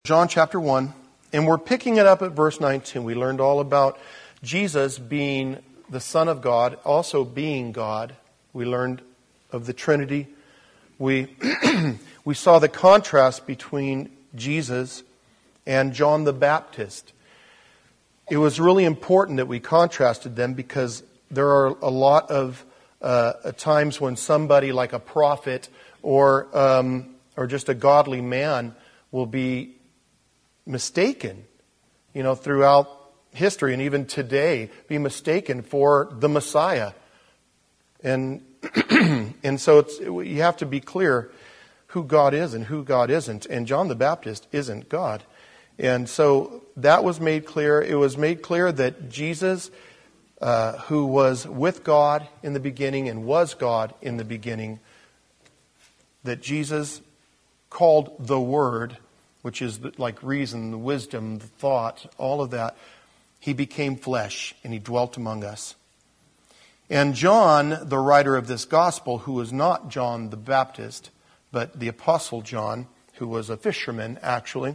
John chapter 1, and we're picking it up at verse 19. We learned all about Jesus being the Son of God, also being God. We learned of the Trinity. We saw the contrast between Jesus and John the Baptist. It was really important that we contrasted them because there are a lot of times when somebody like a prophet or just a godly man will be mistaken, throughout history and even today, be mistaken for the Messiah. And and so you have to be clear who God is and who God isn't. And John the Baptist isn't God. And so that was made clear. It was made clear that Jesus, who was with God in the beginning and was God in the beginning, that Jesus called the Word, which is like reason, the wisdom, the thought, all of that, He became flesh and He dwelt among us. And John, the writer of this gospel, who was not John the Baptist, but the Apostle John, who was a fisherman actually,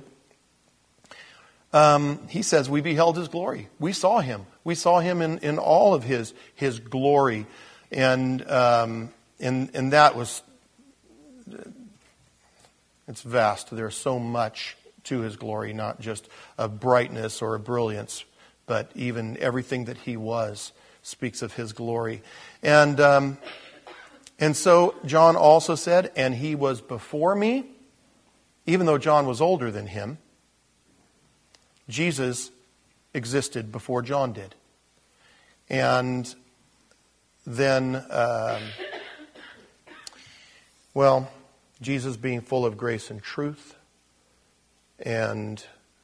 he says, we beheld His glory. We saw Him. We saw Him in all of His glory. And that was... It's vast. There's so much to His glory, not just a brightness or a brilliance, but even everything that He was speaks of His glory. And so John also said, and He was before me, even though John was older than him, Jesus existed before John did. And then, Jesus being full of grace and truth. And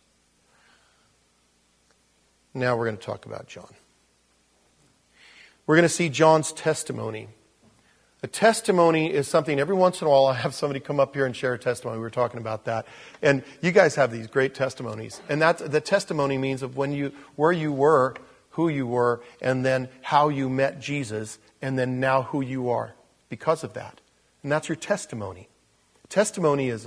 now we're going to talk about John. We're going to see John's testimony. A testimony is something, every once in a while I have somebody come up here and share a testimony. We were talking about that. And you guys have these great testimonies. And the testimony means of where you were, who you were, and then how you met Jesus, and then now who you are because of that. And that's your testimony. Testimony is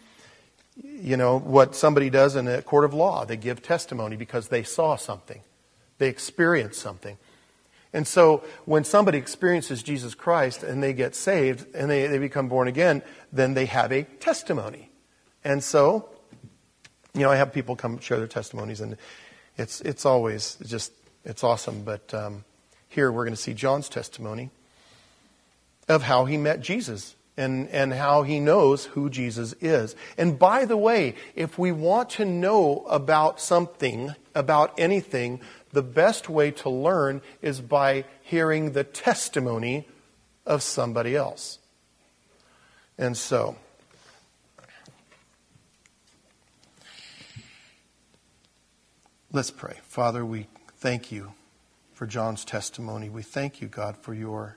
what somebody does in a court of law. They give testimony because they saw something. They experienced something. And so when somebody experiences Jesus Christ and they get saved and they become born again, then they have a testimony. And so, I have people come share their testimonies, and it's always just, it's awesome. But here we're going to see John's testimony of how he met Jesus. And how he knows who Jesus is. And by the way, if we want to know about something, about anything, the best way to learn is by hearing the testimony of somebody else. And so, let's pray. Father, we thank You for John's testimony. We thank You, God, for Your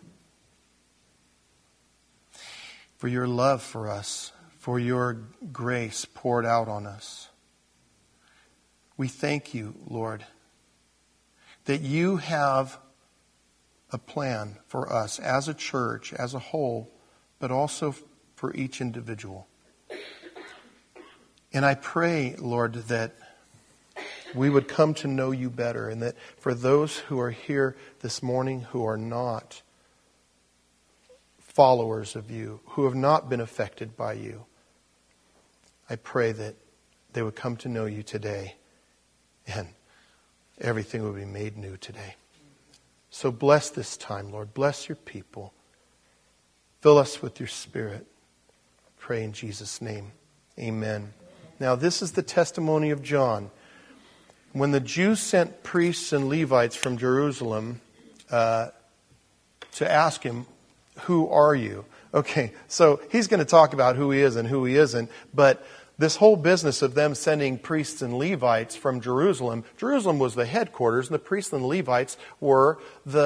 love for us, for Your grace poured out on us. We thank You, Lord, that You have a plan for us as a church, as a whole, but also for each individual. And I pray, Lord, that we would come to know You better, and that for those who are here this morning who are not followers of You, who have not been affected by You, I pray that they would come to know You today, and everything would be made new today. So bless this time, Lord. Bless Your people. Fill us with Your Spirit. Pray in Jesus' name. Amen. Now this is the testimony of John. When the Jews sent priests and Levites from Jerusalem to ask him, who are you? Okay, so he's going to talk about who he is and who he isn't. But this whole business of them sending priests and Levites from Jerusalem, Jerusalem was the headquarters, and the priests and Levites were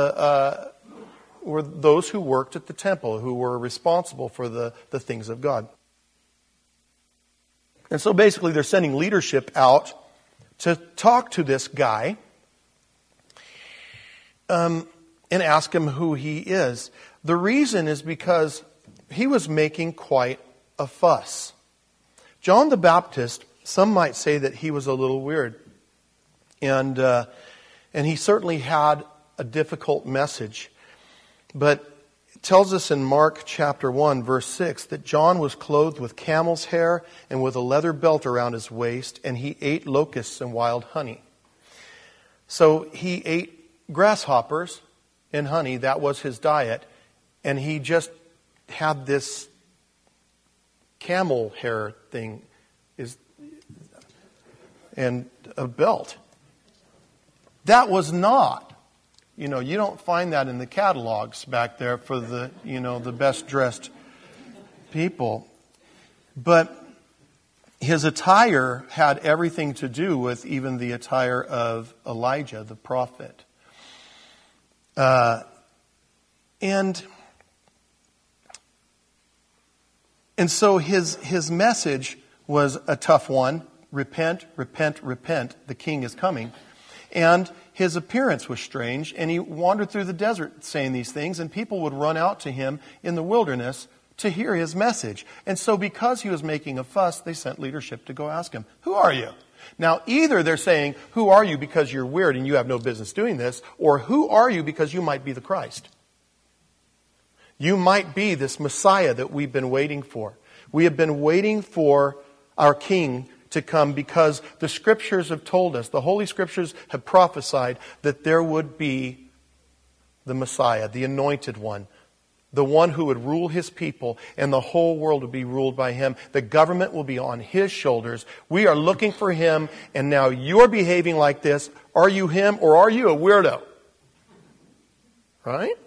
those who worked at the temple, who were responsible for the things of God. And so basically they're sending leadership out to talk to this guy and ask him who he is. The reason is because he was making quite a fuss. John the Baptist some might say that he was a little weird. And he certainly had a difficult message. But it tells us in Mark chapter 1, verse 6, that John was clothed with camel's hair and with a leather belt around his waist, and he ate locusts and wild honey. So he ate grasshoppers and honey. That was his diet. And he just had this camel hair thing and a belt. That was not. You don't find that in the catalogs back there for the best dressed people. But his attire had everything to do with even the attire of Elijah, the prophet. And so his message was a tough one. Repent, repent, repent. The king is coming. And his appearance was strange, and he wandered through the desert saying these things, and people would run out to him in the wilderness to hear his message. And so because he was making a fuss, they sent leadership to go ask him, "Who are you?" Now, either they're saying, "Who are you because you're weird and you have no business doing this," or "Who are you because you might be the Christ? You might be this Messiah that we've been waiting for. We have been waiting for our King to come because the Scriptures have told us, the Holy Scriptures have prophesied that there would be the Messiah, the Anointed One, the one who would rule His people, and the whole world would be ruled by Him. The government will be on His shoulders. We are looking for Him, and now you're behaving like this. Are you Him, or are you a weirdo? Right?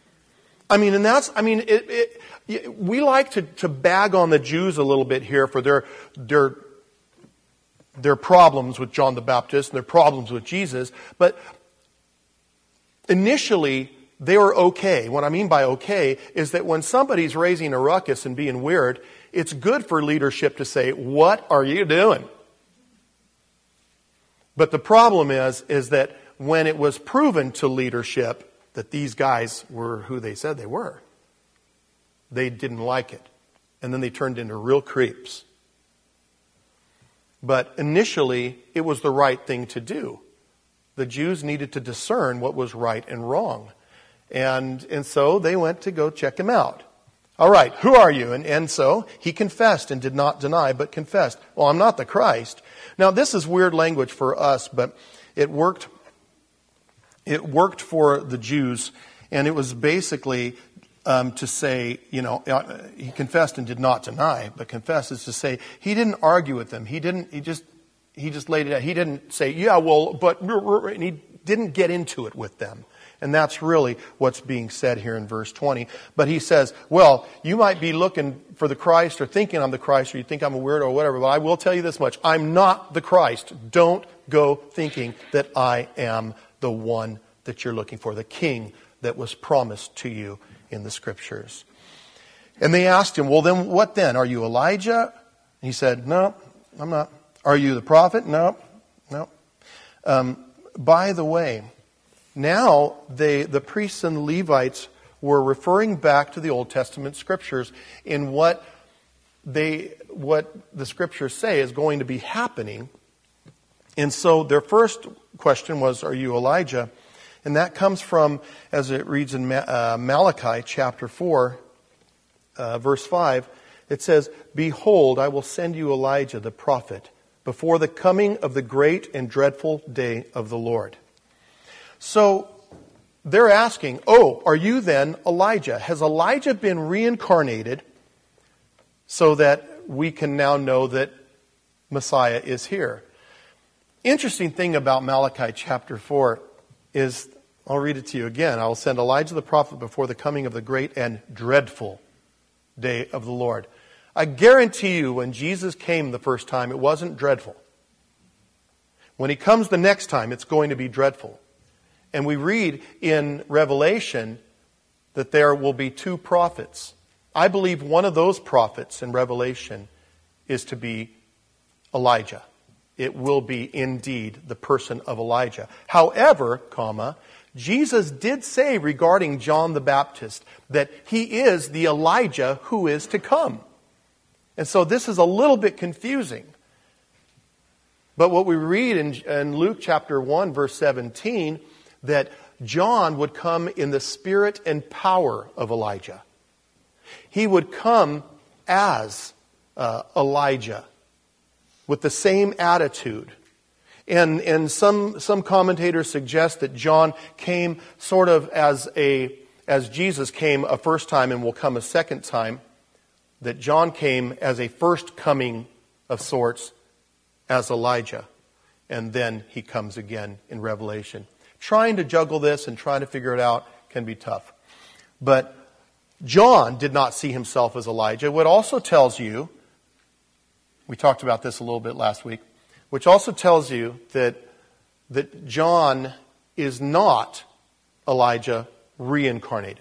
We like to bag on the Jews a little bit here for their problems with John the Baptist and their problems with Jesus. But initially, they were okay. What I mean by okay is that when somebody's raising a ruckus and being weird, it's good for leadership to say, "What are you doing?" But the problem is that when it was proven to leadership that these guys were who they said they were, they didn't like it. And then they turned into real creeps. But initially, it was the right thing to do. The Jews needed to discern what was right and wrong. And so they went to go check him out. All right, who are you? And so he confessed and did not deny, but confessed. Well, I'm not the Christ. Now, this is weird language for us, but it worked for the Jews. And it was basically to say, he confessed and did not deny, but confess is to say he didn't argue with them. He just laid it out. He didn't say, "Yeah, well, but," and he didn't get into it with them. And that's really what's being said here in verse 20. But he says, "Well, you might be looking for the Christ or thinking I'm the Christ, or you think I'm a weirdo or whatever, but I will tell you this much. I'm not the Christ. Don't go thinking that I am the one that you're looking for, the King that was promised to you in the Scriptures." And they asked him, "Well, then what then? Are you Elijah?" He said, "No, I'm not." "Are you the prophet?" "No." By the way, now the priests and the Levites were referring back to the Old Testament Scriptures in what the Scriptures say is going to be happening. And so their first question was, "Are you Elijah?" And that comes from, as it reads in Malachi chapter 4, verse 5, it says, "Behold, I will send you Elijah the prophet before the coming of the great and dreadful day of the Lord." So they're asking, are you then Elijah? Has Elijah been reincarnated so that we can now know that Messiah is here? Interesting thing about Malachi chapter 4 is, I'll read it to you again. "I will send Elijah the prophet before the coming of the great and dreadful day of the Lord." I guarantee you when Jesus came the first time, it wasn't dreadful. When He comes the next time, it's going to be dreadful. And we read in Revelation that there will be two prophets. I believe one of those prophets in Revelation is to be Elijah. It will be indeed the person of Elijah. However, Jesus did say regarding John the Baptist that he is the Elijah who is to come. And so this is a little bit confusing. But what we read in Luke chapter 1, verse 17, that John would come in the spirit and power of Elijah. He would come as Elijah with the same attitude. And some commentators suggest that John came sort of as Jesus came a first time and will come a second time, that John came as a first coming of sorts as Elijah. And then he comes again in Revelation. Trying to juggle this and trying to figure it out can be tough. But John did not see himself as Elijah. What also tells you, we talked about this a little bit last week, which also tells you that John is not Elijah reincarnated.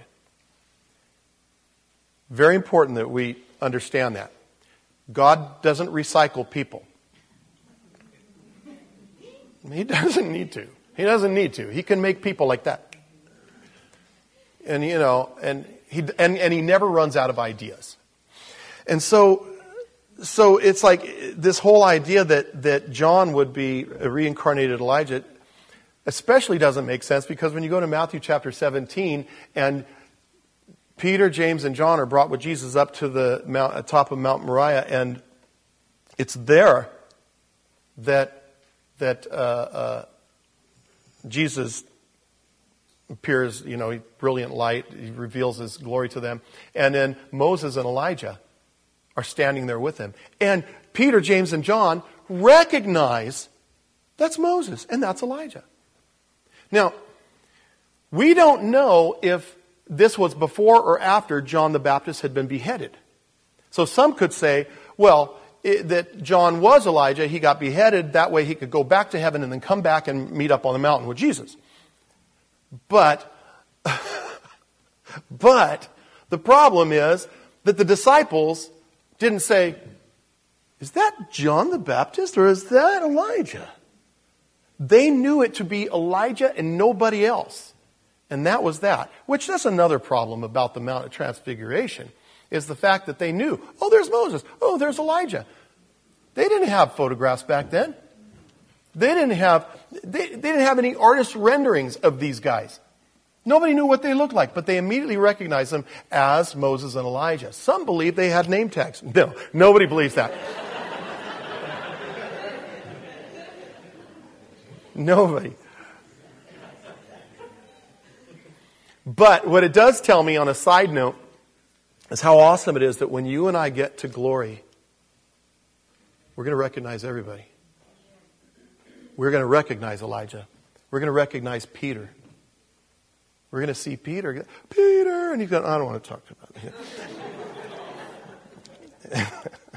Very important that we understand that. God doesn't recycle people. He doesn't need to. He doesn't need to. He can make people like that. And he never runs out of ideas. And so it's like this whole idea that John would be a reincarnated Elijah especially doesn't make sense, because when you go to Matthew chapter 17 and Peter, James, and John are brought with Jesus up to the top of Mount Moriah, and it's there that Jesus appears, brilliant light. He reveals his glory to them. And then Moses and Elijah are standing there with him. And Peter, James, and John recognize that's Moses and that's Elijah. Now, we don't know if this was before or after John the Baptist had been beheaded. So some could say, well, that John was Elijah, he got beheaded, that way he could go back to heaven and then come back and meet up on the mountain with Jesus. But the problem is that the disciples didn't say, is that John the Baptist or is that Elijah? They knew it to be Elijah and nobody else. And that was that. Which, that's another problem about the Mount of Transfiguration, is the fact that they knew, oh, there's Moses, oh, there's Elijah. They didn't have photographs back then. They didn't have any artist renderings of these guys. Nobody knew what they looked like, but they immediately recognized them as Moses and Elijah. Some believe they had name tags. No, nobody believes that. Nobody. But what it does tell me on a side note is how awesome it is that when you and I get to glory, we're going to recognize everybody. We're going to recognize Elijah. We're going to recognize Peter. We're going to see Peter. Peter! And he's going, I don't want to talk about it.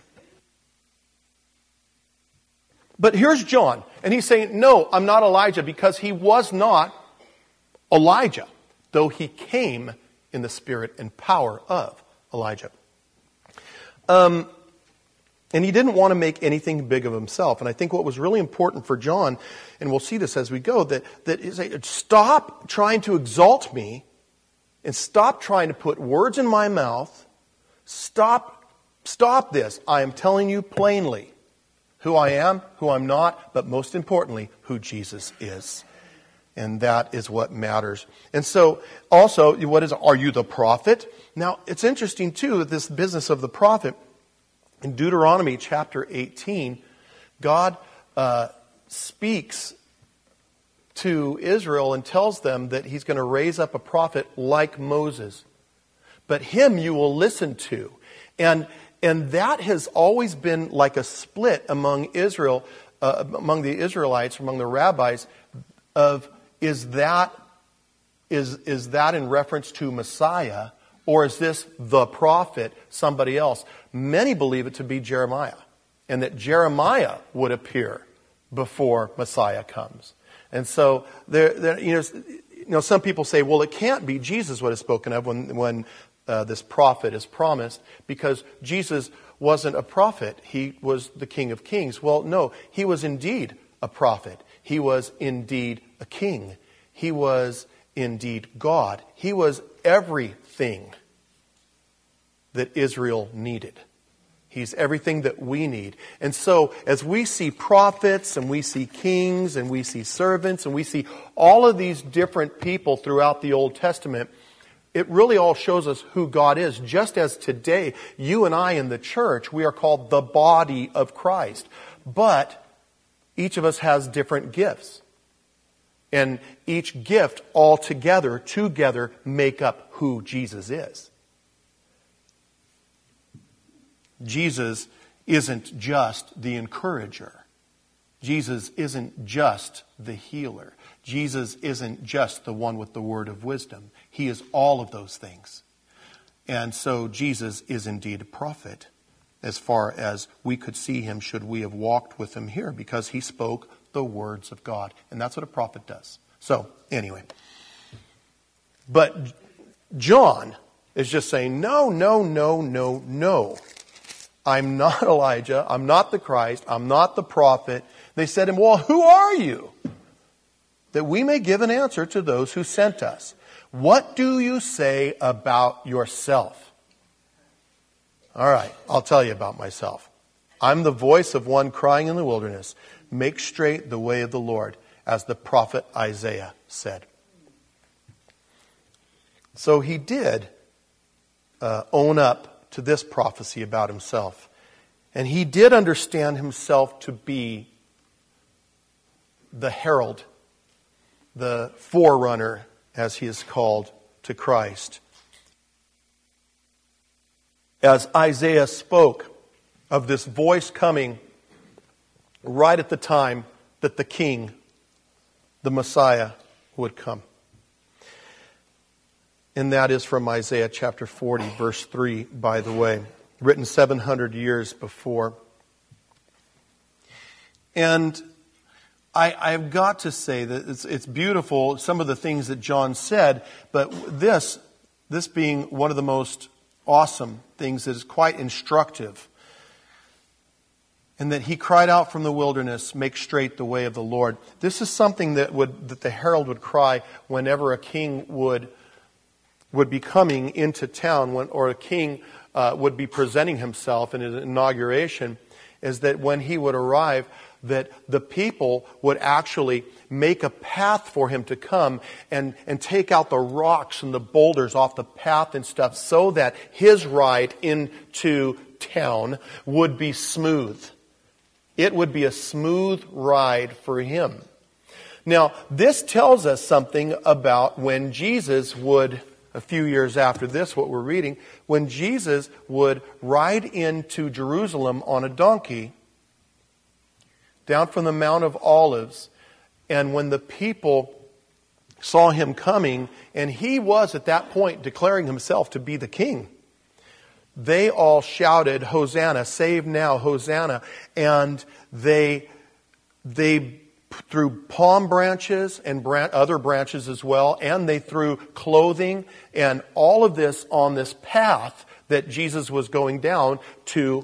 But here's John. And he's saying, no, I'm not Elijah, because he was not Elijah, though he came in the spirit and power of Elijah. And he didn't want to make anything big of himself. And I think what was really important for John, and we'll see this as we go, that is, stop trying to exalt me and stop trying to put words in my mouth. Stop this. I am telling you plainly who I am, who I'm not, but most importantly, who Jesus is. And that is what matters. And so, also, are you the prophet? Now, it's interesting, too, that this business of the prophet, in Deuteronomy chapter 18, God speaks to Israel and tells them that he's going to raise up a prophet like Moses. But him you will listen to. And that has always been like a split among Israel, among the Israelites, among the rabbis, of is that in reference to Messiah, or is this the prophet, somebody else? Many believe it to be Jeremiah, and that Jeremiah would appear before Messiah comes. And so some people say, well, it can't be Jesus what is spoken of when this prophet is promised, because Jesus wasn't a prophet. He was the King of Kings. Well, no, he was indeed a prophet. He was indeed a king. He was indeed God. He was everything that Israel needed. He's everything that we need. And so as we see prophets and we see kings and we see servants and we see all of these different people throughout the Old Testament, it really all shows us who God is. Just as today, you and I in the church, we are called the body of Christ. But each of us has different gifts. And each gift all together make up who Jesus is. Jesus isn't just the encourager. Jesus isn't just the healer. Jesus isn't just the one with the word of wisdom. He is all of those things. And so Jesus is indeed a prophet as far as we could see him should we have walked with him here, because he spoke the words of God. And that's what a prophet does. So, anyway. But John is just saying, no, no, no, no, no. I'm not Elijah. I'm not the Christ. I'm not the prophet. They said to him, well, who are you? That we may give an answer to those who sent us. What do you say about yourself? All right, I'll tell you about myself. I'm the voice of one crying in the wilderness, make straight the way of the Lord, as the prophet Isaiah said. So he did own up to this prophecy about himself. And he did understand himself to be the herald, the forerunner, as he is called, to Christ. As Isaiah spoke of this voice coming right at the time that the King, the Messiah, would come. And that is from Isaiah chapter 40, verse 3, by the way, written 700 years before. And I've got to say that it's beautiful, some of the things that John said, but this being one of the most awesome things that is quite instructive. And that he cried out from the wilderness, make straight the way of the Lord. This is something that the herald would cry whenever a king would be coming into town, or a king would be presenting himself in his inauguration, is that when he would arrive, that the people would actually make a path for him to come and take out the rocks and the boulders off the path and stuff, so that his ride into town would be smooth. It would be a smooth ride for him. Now, this tells us something about when Jesus would, a few years after this, what we're reading, when Jesus would ride into Jerusalem on a donkey, down from the Mount of Olives, and when the people saw him coming, and he was at that point declaring himself to be the king, they all shouted, Hosanna, save now, Hosanna. And they threw palm branches and other branches as well, and they threw clothing and all of this on this path that Jesus was going down to,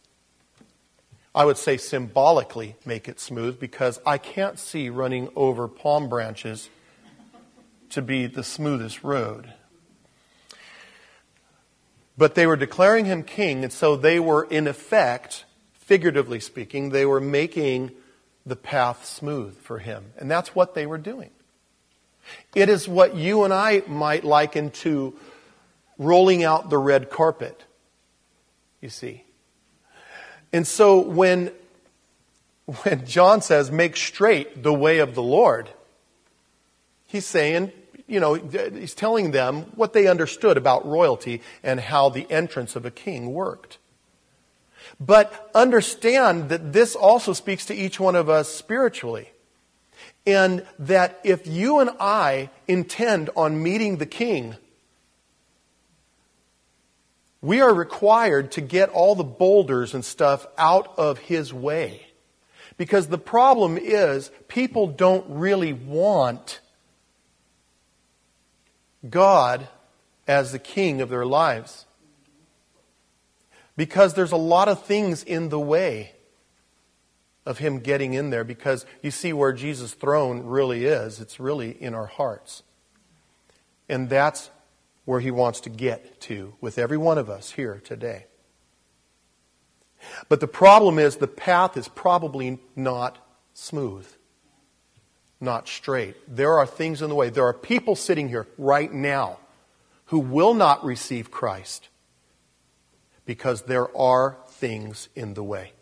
I would say symbolically, make it smooth, because I can't see running over palm branches to be the smoothest road. But they were declaring him king, and so they were, in effect, figuratively speaking, they were making the path smooth for him. And that's what they were doing. It is what you and I might liken to rolling out the red carpet, you see. And so when John says, make straight the way of the Lord, he's saying, he's telling them what they understood about royalty and how the entrance of a king worked. But understand that this also speaks to each one of us spiritually. And that if you and I intend on meeting the king, we are required to get all the boulders and stuff out of his way. Because the problem is, people don't really want God as the king of their lives. Because there's a lot of things in the way of him getting in there. Because you see where Jesus' throne really is. It's really in our hearts. And that's where he wants to get to with every one of us here today. But the problem is the path is probably not smooth, not straight. There are things in the way. There are people sitting here right now who will not receive Christ because there are things in the way.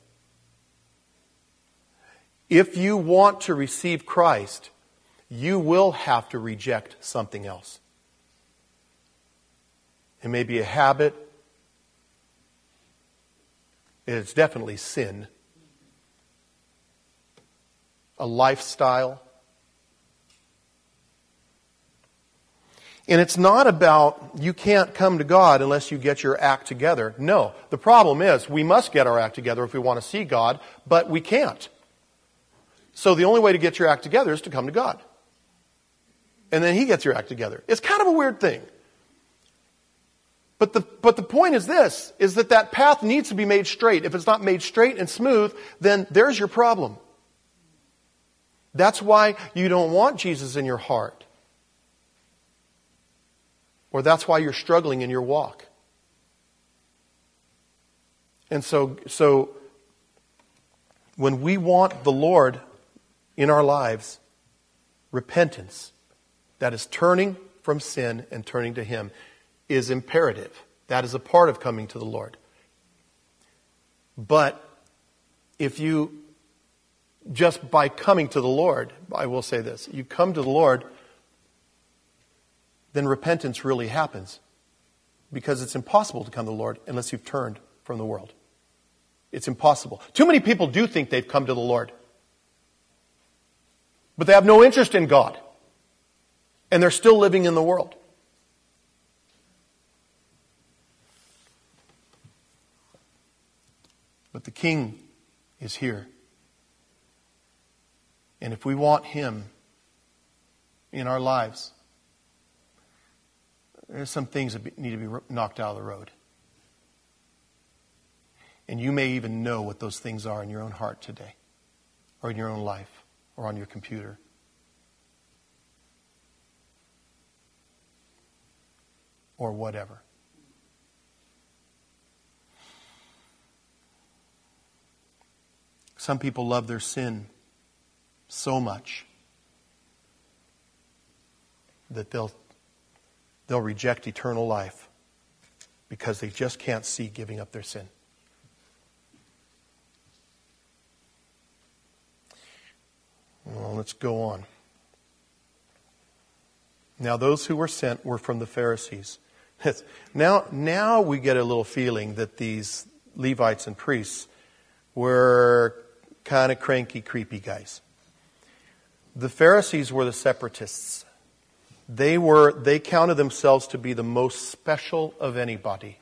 If you want to receive Christ, you will have to reject something else. It may be a habit. It's definitely sin. A lifestyle. And it's not about you can't come to God unless you get your act together. No. The problem is we must get our act together if we want to see God, but we can't. So the only way to get your act together is to come to God. And then He gets your act together. It's kind of a weird thing. But the point is this, is that path needs to be made straight. If it's not made straight and smooth, then there's your problem. That's why you don't want Jesus in your heart. Or that's why you're struggling in your walk. And so when we want the Lord in our lives, repentance, that is turning from sin and turning to Him, is imperative. That is a part of coming to the Lord. But if you, just by coming to the Lord, I will say this, you come to the Lord, then repentance really happens. Because it's impossible to come to the Lord unless you've turned from the world. It's impossible. Too many people do think they've come to the Lord. But they have no interest in God. And they're still living in the world. But the King is here. And if we want Him in our lives, there's some things that need to be knocked out of the road. And you may even know what those things are in your own heart today, or in your own life, or on your computer. Or whatever. Some people love their sin so much that they'll reject eternal life because they just can't see giving up their sin. Well, let's go on. Now those who were sent were from the Pharisees. Now we get a little feeling that these Levites and priests were kind of cranky, creepy guys. The Pharisees were the separatists. They counted themselves to be the most special of anybody.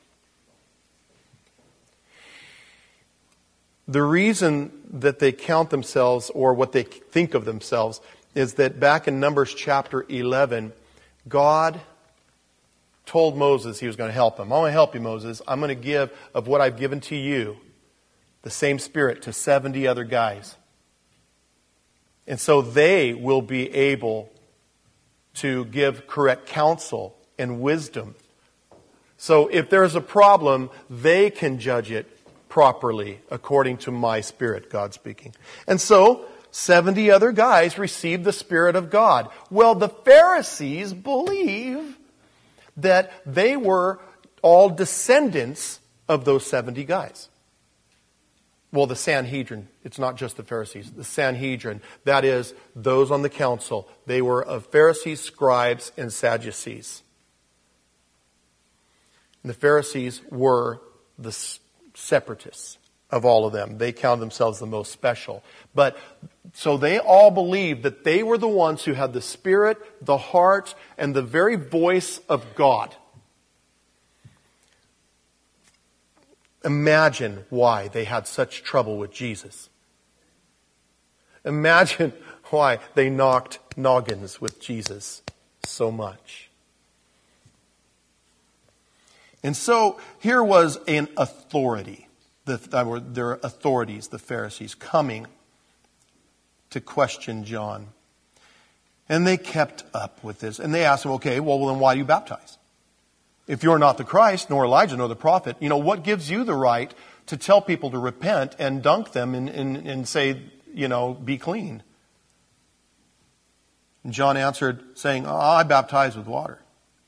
The reason that they count themselves, or what they think of themselves, is that back in Numbers chapter 11, God told Moses He was going to help him. I'm going to help you, Moses. I'm going to give of what I've given to you, the same Spirit, to 70 other guys. And so they will be able to give correct counsel and wisdom. So if there's a problem, they can judge it properly according to my Spirit, God speaking. And so 70 other guys received the Spirit of God. Well, the Pharisees believe that they were all descendants of those 70 guys. Well, the Sanhedrin, it's not just the Pharisees. The Sanhedrin, that is, those on the council, they were of Pharisees, scribes, and Sadducees. And the Pharisees were the separatists of all of them. They counted themselves the most special. But so they all believed that they were the ones who had the Spirit, the heart, and the very voice of God. Imagine why they had such trouble with Jesus. Imagine why they knocked noggins with Jesus so much. And so here was an authority. Their authorities, the Pharisees, coming to question John. And they kept up with this. And they asked him, okay, well then why do you baptize? If you're not the Christ, nor Elijah, nor the prophet, what gives you the right to tell people to repent and dunk them and say, be clean. And John answered, saying, I baptize with water.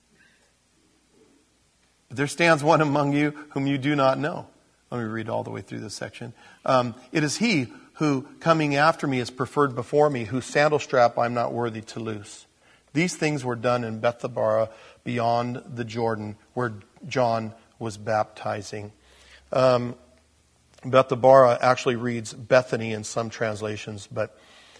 But there stands one among you whom you do not know. Let me read all the way through this section. It is he who, coming after me, is preferred before me, whose sandal strap I am not worthy to loose. These things were done in Bethabara beyond the Jordan, where John was baptizing. Bethabara actually reads Bethany in some translations, but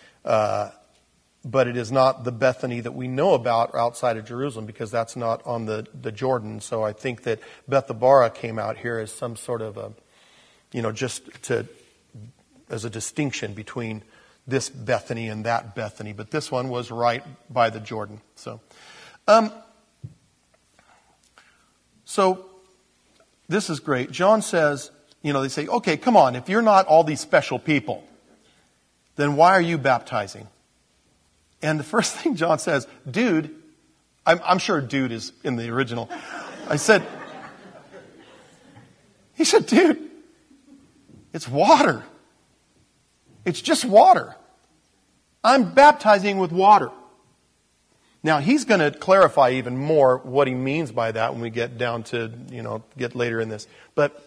it is not the Bethany that we know about outside of Jerusalem, because that's not on the Jordan. So I think that Bethabara came out here as some sort of as a distinction between this Bethany and that Bethany. But this one was right by the Jordan. So this is great. John says, they say, okay, come on, if you're not all these special people, then why are you baptizing? And the first thing John says, dude, I'm sure dude is in the original. He said, dude, it's water. It's just water. I'm baptizing with water. Now, he's going to clarify even more what he means by that when we get down to, get later in this. But,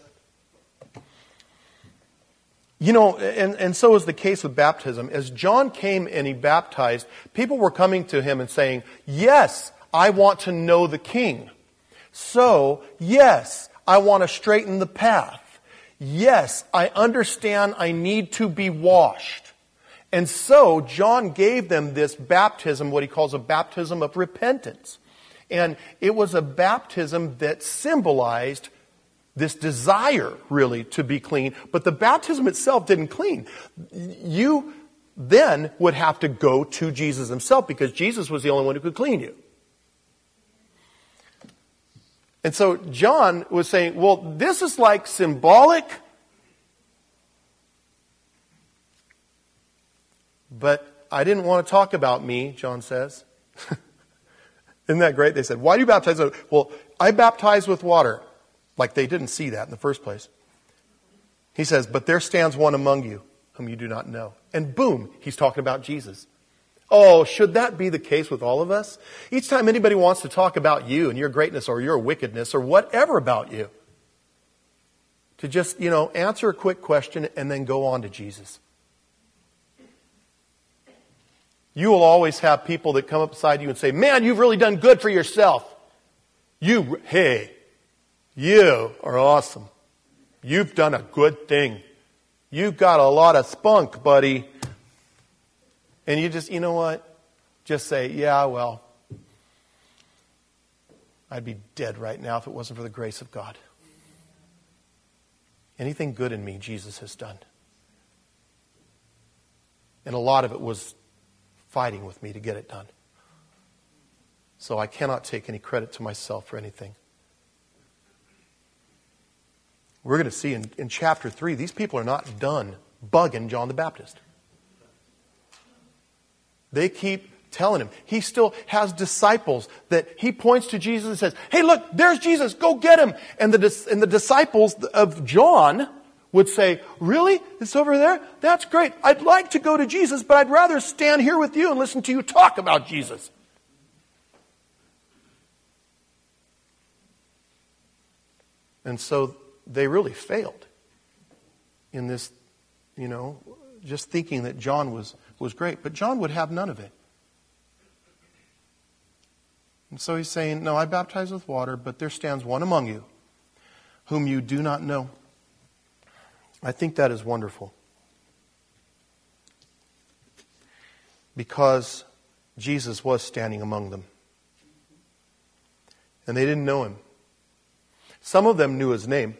and so is the case with baptism. As John came and he baptized, people were coming to him and saying, yes, I want to know the King. So, yes, I want to straighten the path. Yes, I understand I need to be washed. And so John gave them this baptism, what he calls a baptism of repentance. And it was a baptism that symbolized this desire, really, to be clean. But the baptism itself didn't clean. You then would have to go to Jesus himself, because Jesus was the only one who could clean you. And so John was saying, well, this is like symbolic, but I didn't want to talk about me, John says. Isn't that great? They said, why do you baptize? Well, I baptize with water. Like they didn't see that in the first place. He says, but there stands one among you whom you do not know. And boom, he's talking about Jesus. Oh, should that be the case with all of us? Each time anybody wants to talk about you and your greatness or your wickedness or whatever about you, to just, answer a quick question and then go on to Jesus. You will always have people that come up beside you and say, man, you've really done good for yourself. You are awesome. You've done a good thing. You've got a lot of spunk, buddy. And you just, just say, yeah, well, I'd be dead right now if it wasn't for the grace of God. Anything good in me, Jesus has done. And a lot of it was fighting with me to get it done. So I cannot take any credit to myself for anything. We're going to see in chapter 3, these people are not done bugging John the Baptist. They keep telling him. He still has disciples that he points to Jesus and says, hey, look, there's Jesus. Go get him. And the disciples of John would say, really? It's over there? That's great. I'd like to go to Jesus, but I'd rather stand here with you and listen to you talk about Jesus. And so they really failed in this, just thinking that John was great. But John would have none of it. And so he's saying, no, I baptize with water, but there stands one among you whom you do not know. I think that is wonderful. Because Jesus was standing among them. And they didn't know him. Some of them knew his name.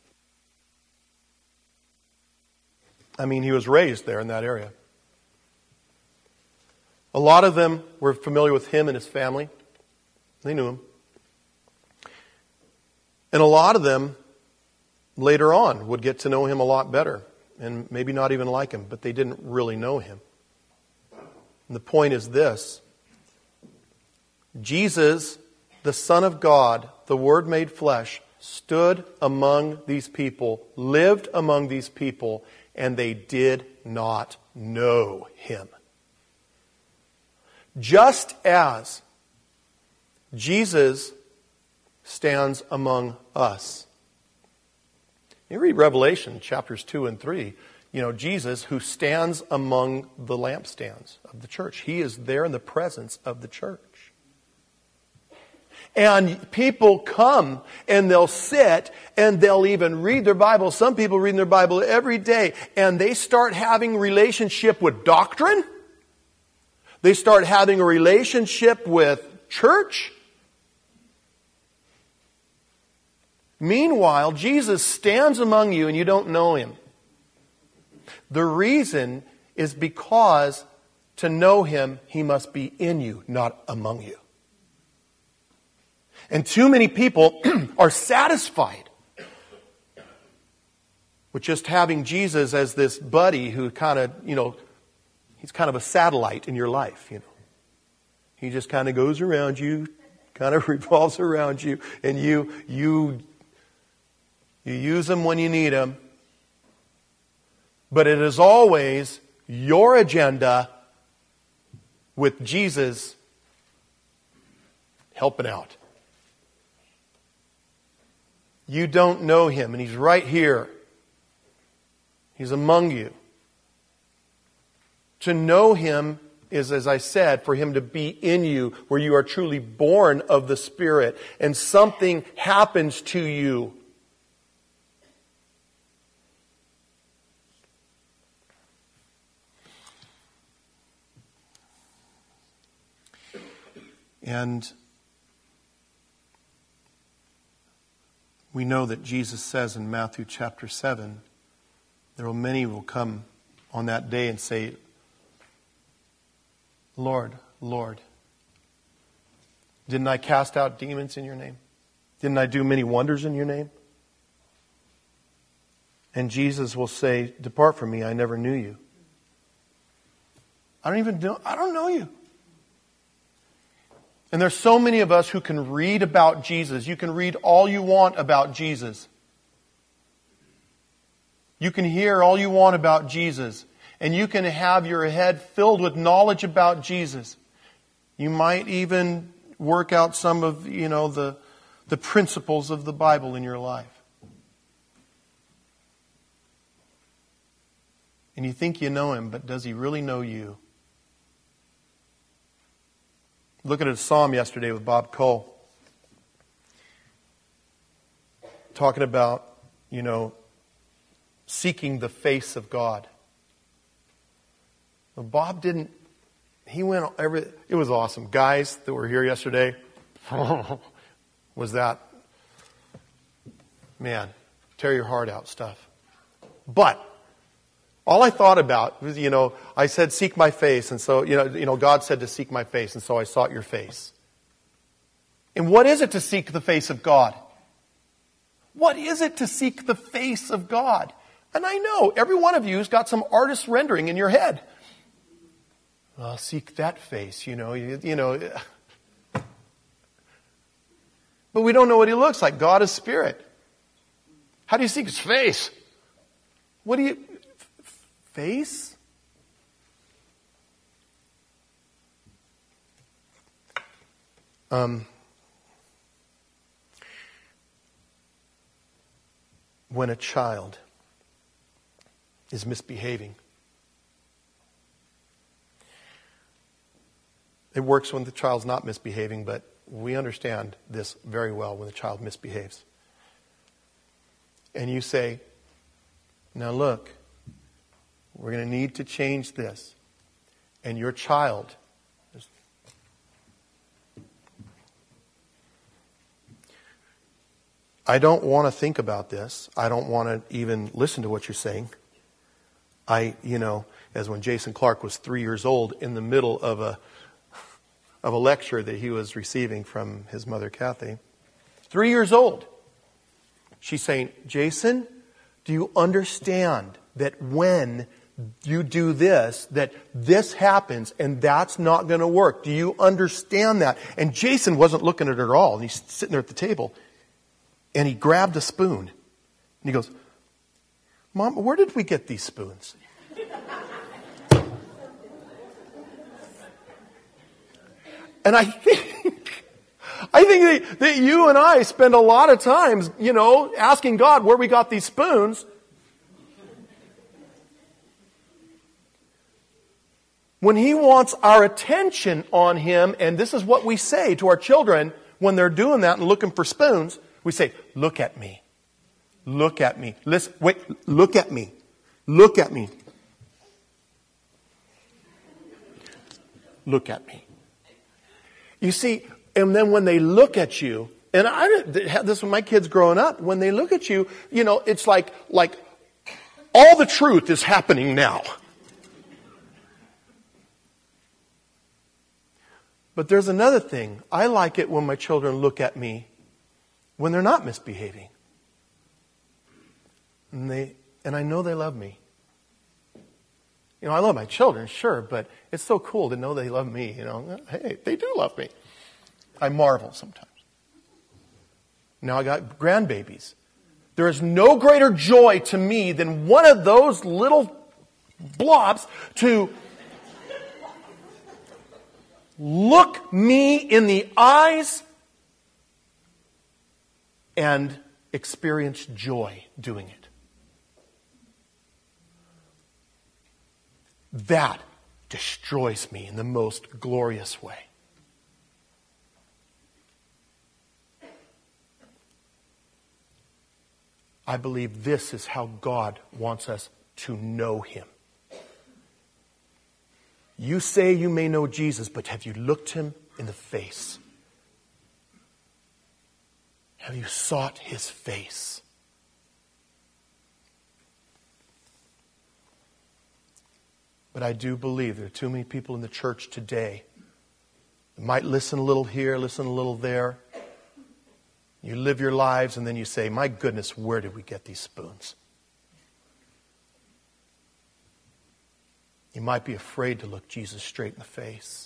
I mean, he was raised there in that area. A lot of them were familiar with him and his family. They knew him. And a lot of them later on would get to know him a lot better and maybe not even like him, but they didn't really know him. And the point is this: Jesus, the Son of God, the Word made flesh, stood among these people, lived among these people, and they did not know him. Just as Jesus stands among us. You read Revelation chapters 2 and 3. Jesus who stands among the lampstands of the church. He is there in the presence of the church. And people come and they'll sit and they'll even read their Bible. Some people read their Bible every day and they start having relationship with doctrine. They start having a relationship with church. Meanwhile, Jesus stands among you and you don't know him. The reason is because to know him, he must be in you, not among you. And too many people are satisfied with just having Jesus as this buddy who kind of, he's kind of a satellite in your life, He just kind of goes around you, kind of revolves around you, and you use him when you need him. But it is always your agenda with Jesus helping out. You don't know him, and he's right here. He's among you. To know him is, as I said, for him to be in you, where you are truly born of the Spirit, and something happens to you. And we know that Jesus says in Matthew chapter 7, many will come on that day and say, Lord, Lord, didn't I cast out demons in your name? Didn't I do many wonders in your name? And Jesus will say, depart from me, I never knew you. I don't know you. And there's so many of us who can read about Jesus. You can read all you want about Jesus. You can hear all you want about Jesus. And you can have your head filled with knowledge about Jesus. You might even work out some of, the principles of the Bible in your life. And you think you know him, but does he really know you? Looking at a psalm yesterday with Bob Cole. Talking about, seeking the face of God. Well, Bob it was awesome. Guys that were here yesterday, was that, man, tear your heart out stuff. But all I thought about was, I said, seek my face. And so, God said to seek my face. And so I sought your face. And what is it to seek the face of God? What is it to seek the face of God? And I know every one of you has got some artist rendering in your head. Well, seek that face, But we don't know what he looks like. God is spirit. How do you seek his face? Face? When a child is misbehaving, it works when the child's not misbehaving, but we understand this very well when the child misbehaves. And you say, now look, we're going to need to change this. And your child I don't want to think about this. I don't want to even listen to what you're saying. As when Jason Clark was 3 years old, in the middle of a lecture that he was receiving from his mother, Kathy. 3 years old. She's saying, Jason, do you understand that when you do this, that this happens and that's not going to work? Do you understand that? And Jason wasn't looking at her at all. And he's sitting there at the table. And he grabbed a spoon. And he goes, Mom, where did we get these spoons? And I think that you and I spend a lot of times, asking God where we got these spoons. When He wants our attention on Him, and this is what we say to our children when they're doing that and looking for spoons, we say, look at me. Look at me. Listen, wait, look at me. Look at me. Look at me. You see, and then when they look at you, and I had this with my kids growing up, when they look at you, it's like all the truth is happening now. But there's another thing. I like it when my children look at me when they're not misbehaving. And I know they love me. I love my children, sure, but it's so cool to know they love me. Hey, they do love me. I marvel sometimes. Now I got grandbabies. There is no greater joy to me than one of those little blobs to look me in the eyes and experience joy doing it. That destroys me in the most glorious way. I believe this is how God wants us to know Him. You say you may know Jesus, but have you looked Him in the face? Have you sought His face? But I do believe there are too many people in the church today that might listen a little here, listen a little there. You live your lives and then you say, my goodness, where did we get these spoons? You might be afraid to look Jesus straight in the face.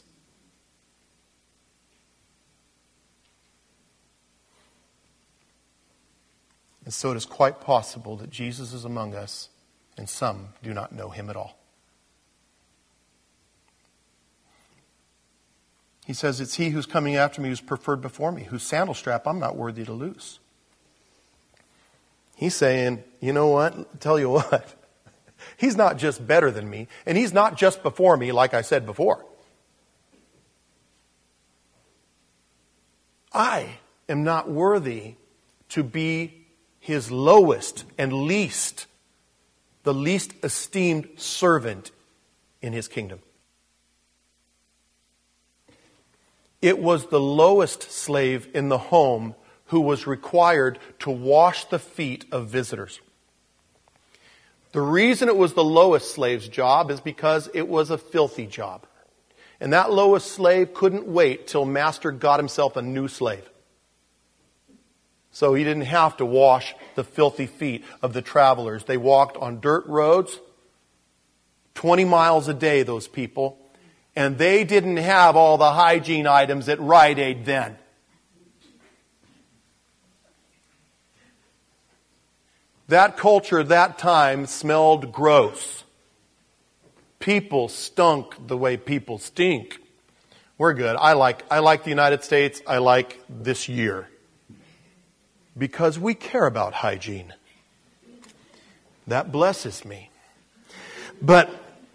And so it is quite possible that Jesus is among us and some do not know Him at all. He says, it's He who's coming after me who's preferred before me, whose sandal strap I'm not worthy to loose. He's saying, you know what? Tell you what. He's not just better than me, and He's not just before me, like I said before. I am not worthy to be His lowest and least, the least esteemed servant in His kingdom. It was the lowest slave in the home who was required to wash the feet of visitors. The reason it was the lowest slave's job is because it was a filthy job. And that lowest slave couldn't wait till master got himself a new slave. So he didn't have to wash the filthy feet of the travelers. They walked on dirt roads, 20 miles a day, those people. And they didn't have all the hygiene items at Rite Aid then. That culture, that time, smelled gross. People stunk the way people stink. We're good. I like the United States. I like this year. Because we care about hygiene. That blesses me. But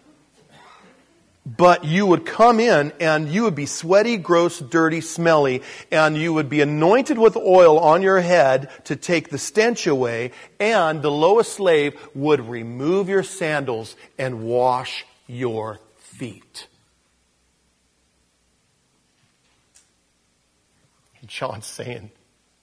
you would come in and you would be sweaty, gross, dirty, smelly, and you would be anointed with oil on your head to take the stench away, and the lowest slave would remove your sandals and wash your feet. And John's saying,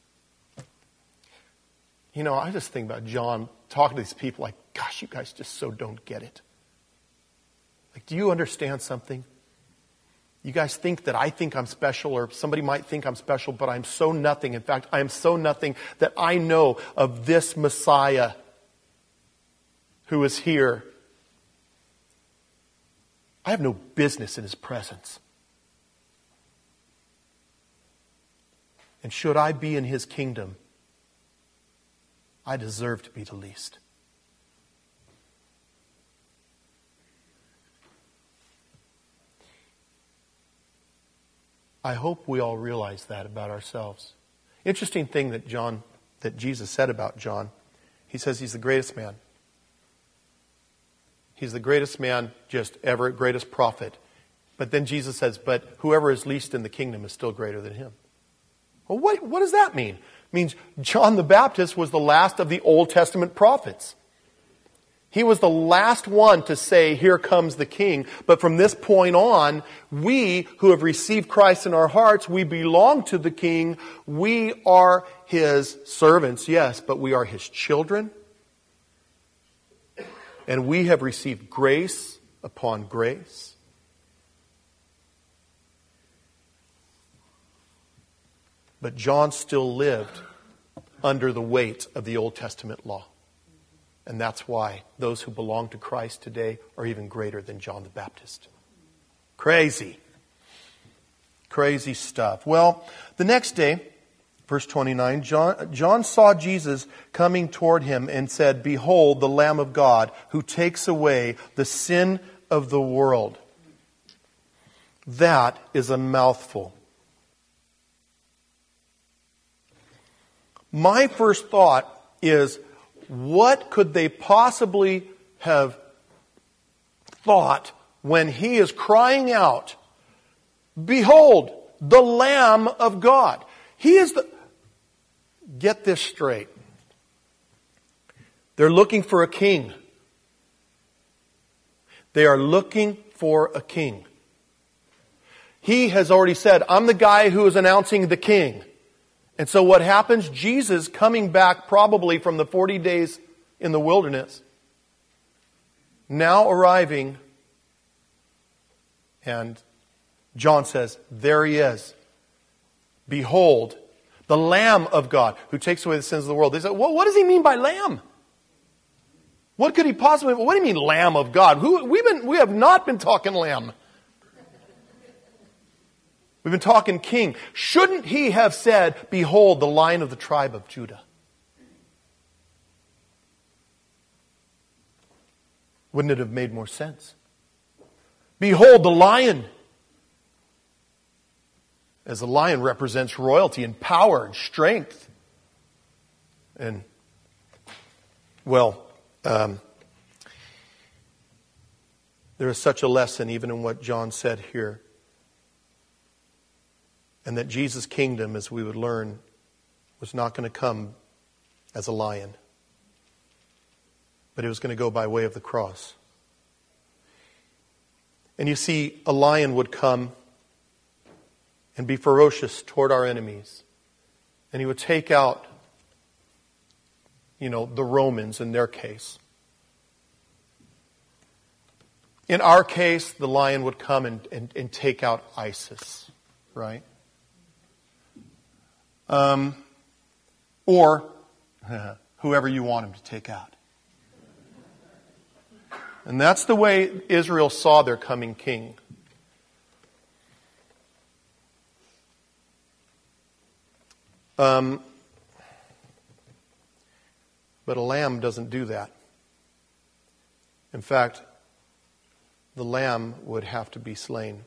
I just think about John talking to these people like, gosh, you guys just so don't get it. Like, do you understand something? You guys think that I think I'm special, or somebody might think I'm special, but I'm so nothing. In fact, I am so nothing that I know of this Messiah who is here. I have no business in His presence. And should I be in His kingdom, I deserve to be the least. I hope we all realize that about ourselves. Interesting thing that Jesus said about John. He says he's the greatest man. He's the greatest man just ever, greatest prophet. But then Jesus says, but whoever is least in the kingdom is still greater than him. Well, what does that mean? It means John the Baptist was the last of the Old Testament prophets. He was the last one to say, here comes the King. But from this point on, we who have received Christ in our hearts, we belong to the King. We are His servants, yes, but we are His children. And we have received grace upon grace. But John still lived under the weight of the Old Testament law. And that's why those who belong to Christ today are even greater than John the Baptist. Crazy. Crazy stuff. Well, the next day, verse 29, John saw Jesus coming toward him and said, behold, the Lamb of God who takes away the sin of the world. That is a mouthful. My first thought is, what could they possibly have thought when he is crying out, behold, the Lamb of God? He is the... Get this straight. They're looking for a king. They are looking for a king. He has already said, I'm the guy who is announcing the king. And so what happens? Jesus, coming back probably from the 40 days in the wilderness, now arriving, and John says, there he is. Behold, the Lamb of God who takes away the sins of the world. They say, well, what does he mean by lamb? What could he possibly, what do you mean Lamb of God? We have not been talking lamb. We've been talking king. Shouldn't he have said, behold, the Lion of the tribe of Judah? Wouldn't it have made more sense? Behold, the lion. As the lion represents royalty and power and strength. And, well, there is such a lesson even in what John said here. And that Jesus' kingdom, as we would learn, was not going to come as a lion. But it was going to go by way of the cross. And you see, a lion would come and be ferocious toward our enemies. And he would take out, the Romans in their case. In our case, the lion would come and take out ISIS, right? Or whoever you want him to take out. And that's the way Israel saw their coming king. But a lamb doesn't do that. In fact, the lamb would have to be slain.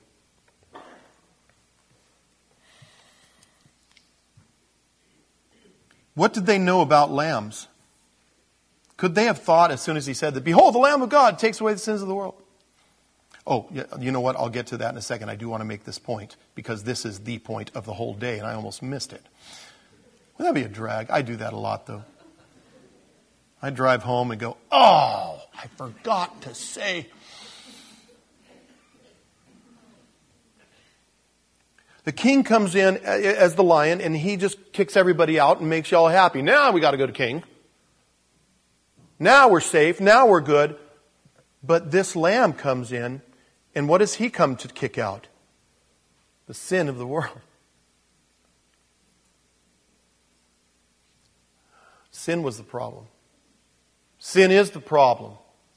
What did they know about lambs? Could they have thought as soon as he said that, behold, the Lamb of God takes away the sins of the world? Oh, yeah, you know what? I'll get to that in a second. I do want to make this point because this is the point of the whole day and I almost missed it. Would that be a drag? I do that a lot though. I drive home and go, oh, I forgot to say. The king comes in as the lion and he just kicks everybody out and makes you all happy. Now we got to go to king. Now we're safe. Now we're good. But this lamb comes in and what does he come to kick out? The sin of the world. Sin was the problem. Sin is the problem.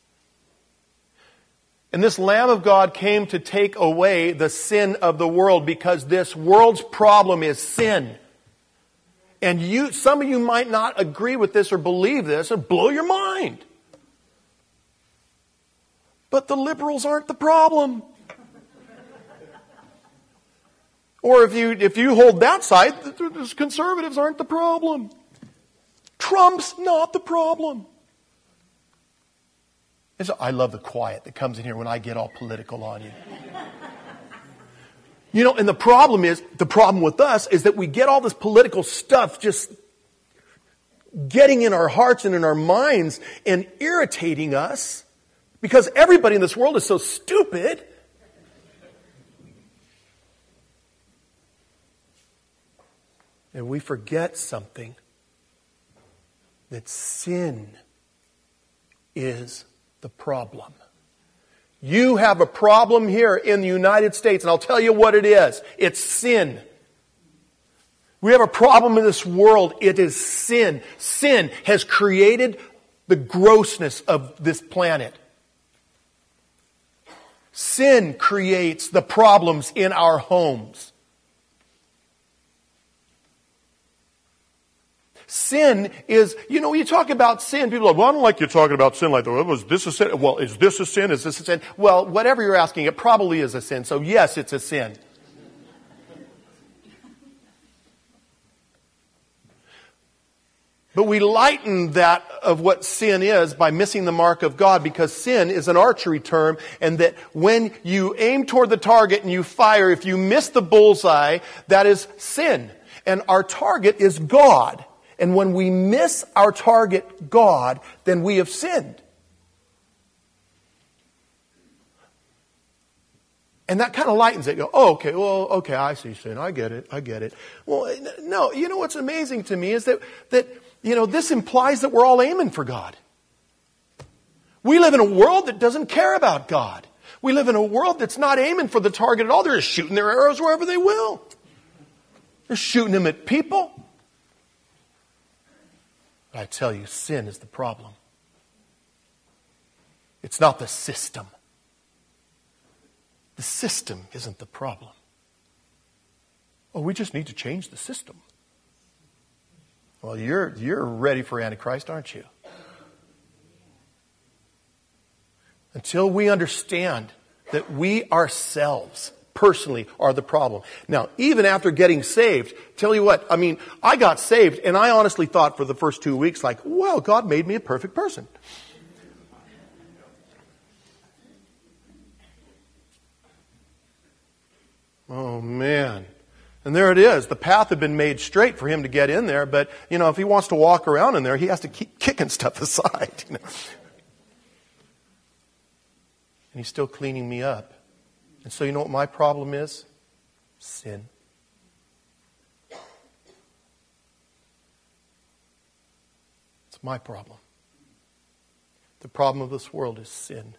And this Lamb of God came to take away the sin of the world because this world's problem is sin. And some of you might not agree with this or believe this or blow your mind. But the liberals aren't the problem. Or if you hold that side, the conservatives aren't the problem. Trump's not the problem. I love the quiet that comes in here when I get all political on you. And the problem with us is that we get all this political stuff just getting in our hearts and in our minds and irritating us because everybody in this world is so stupid. And we forget something, that sin is the problem. You have a problem here in the United States, and I'll tell you what it is. It's sin. We have a problem in this world. It is sin. Sin has created the grossness of this planet. Sin creates the problems in our homes. Sin is, you talk about sin, people are like, well, I don't like you talking about sin like that. Was this a sin? Well, is this a sin? Is this a sin? Well, whatever you're asking, it probably is a sin. So yes, it's a sin. But we lighten that of what sin is by missing the mark of God, because sin is an archery term, and that when you aim toward the target and you fire, if you miss the bullseye, that is sin. And our target is God. And when we miss our target, God, then we have sinned. And that kind of lightens it. You go, oh, okay, I see sin. I get it. Well, no, what's amazing to me is that this implies that we're all aiming for God. We live in a world that doesn't care about God. We live in a world that's not aiming for the target at all. They're just shooting their arrows wherever they will. They're shooting them at people. But I tell you, sin is the problem. It's not the system. The system isn't the problem. Oh, we just need to change the system. Well, you're ready for Antichrist, aren't you? Until we understand that we ourselves personally are the problem. Now, even after getting saved, tell you what, I got saved and I honestly thought for the first 2 weeks, like, wow, God made me a perfect person. Oh, man. And there it is. The path had been made straight for him to get in there, but, if he wants to walk around in there, he has to keep kicking stuff aside. And he's still cleaning me up. And so you know what my problem is? Sin. It's my problem. The problem of this world is sin.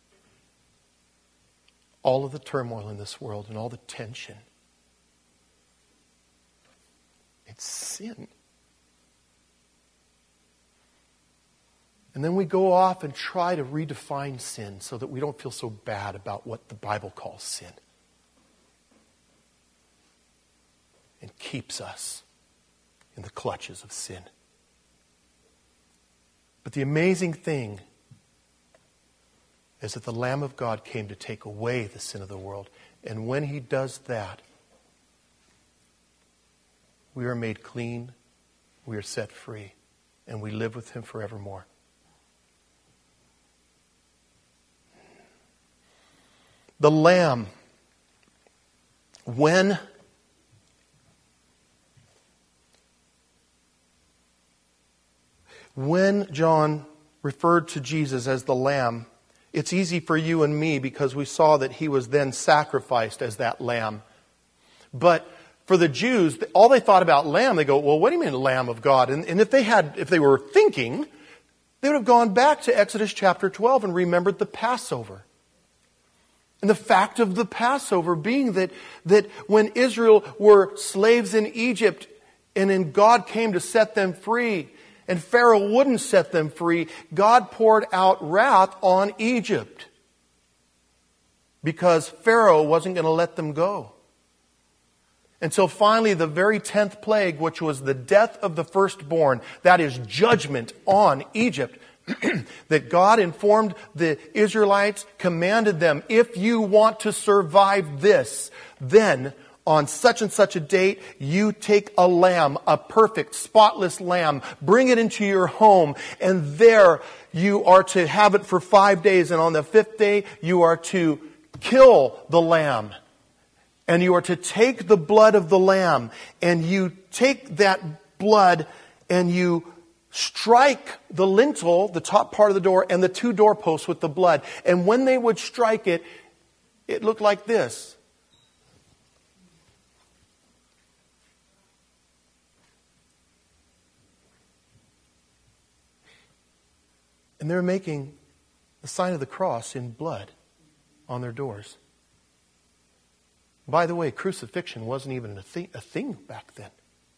All of the turmoil in this world and all the tension. It's sin. And then we go off and try to redefine sin so that we don't feel so bad about what the Bible calls sin. And keeps us in the clutches of sin. But the amazing thing is that the Lamb of God came to take away the sin of the world. And when He does that, we are made clean, we are set free, and we live with Him forevermore. The Lamb, when John referred to Jesus as the Lamb, it's easy for you and me because we saw that He was then sacrificed as that Lamb. But for the Jews, all they thought about Lamb, they go, well, what do you mean Lamb of God? And if they were thinking, they would have gone back to Exodus chapter 12 and remembered the Passover. And the fact of the Passover being that when Israel were slaves in Egypt and then God came to set them free and Pharaoh wouldn't set them free, God poured out wrath on Egypt because Pharaoh wasn't going to let them go. Until finally the very 10th plague, which was the death of the firstborn, that is judgment on Egypt, that God informed the Israelites, commanded them, if you want to survive this, then on such and such a date, you take a lamb, a perfect, spotless lamb, bring it into your home, and there you are to have it for 5 days, and on the 5th day, you are to kill the lamb. And you are to take the blood of the lamb, and you take that blood and you strike the lintel, the top part of the door, and the 2 doorposts with the blood. And when they would strike it, it looked like this. And they're making the sign of the cross in blood on their doors. By the way, crucifixion wasn't even a thing back then.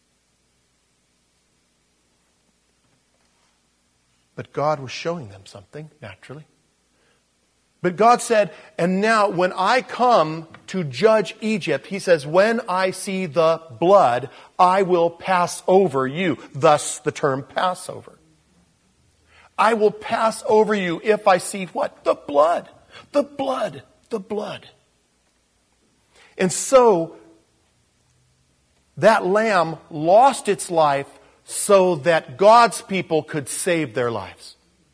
But God was showing them something, naturally. But God said, and now when I come to judge Egypt, He says, when I see the blood, I will pass over you. Thus the term Passover. I will pass over you if I see what? The blood. The blood. The blood. And so, that lamb lost its life so that God's people could save their lives.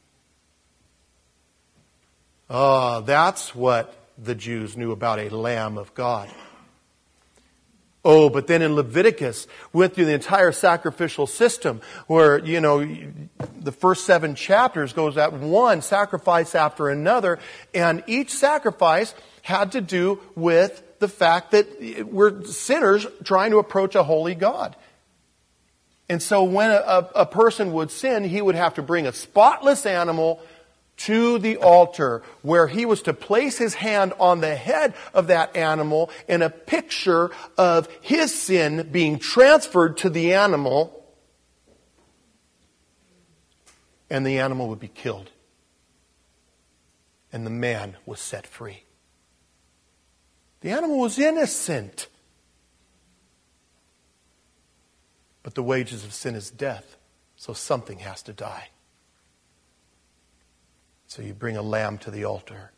That's what the Jews knew about a Lamb of God. But then in Leviticus, we went through the entire sacrificial system where, the first 7 chapters goes at one sacrifice after another, and each sacrifice had to do with the fact that we're sinners trying to approach a holy God. And so when a person would sin, he would have to bring a spotless animal to the altar, where he was to place his hand on the head of that animal in a picture of his sin being transferred to the animal, and the animal would be killed. And the man was set free. The animal was innocent. But the wages of sin is death, so something has to die. So you bring a lamb to the altar.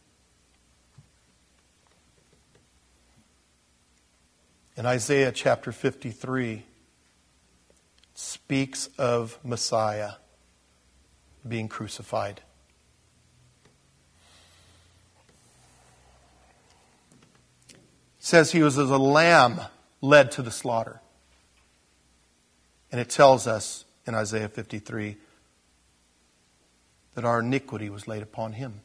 In Isaiah chapter 53, speaks of Messiah being crucified. It says he was as a lamb led to the slaughter. And it tells us in Isaiah 53 that our iniquity was laid upon him.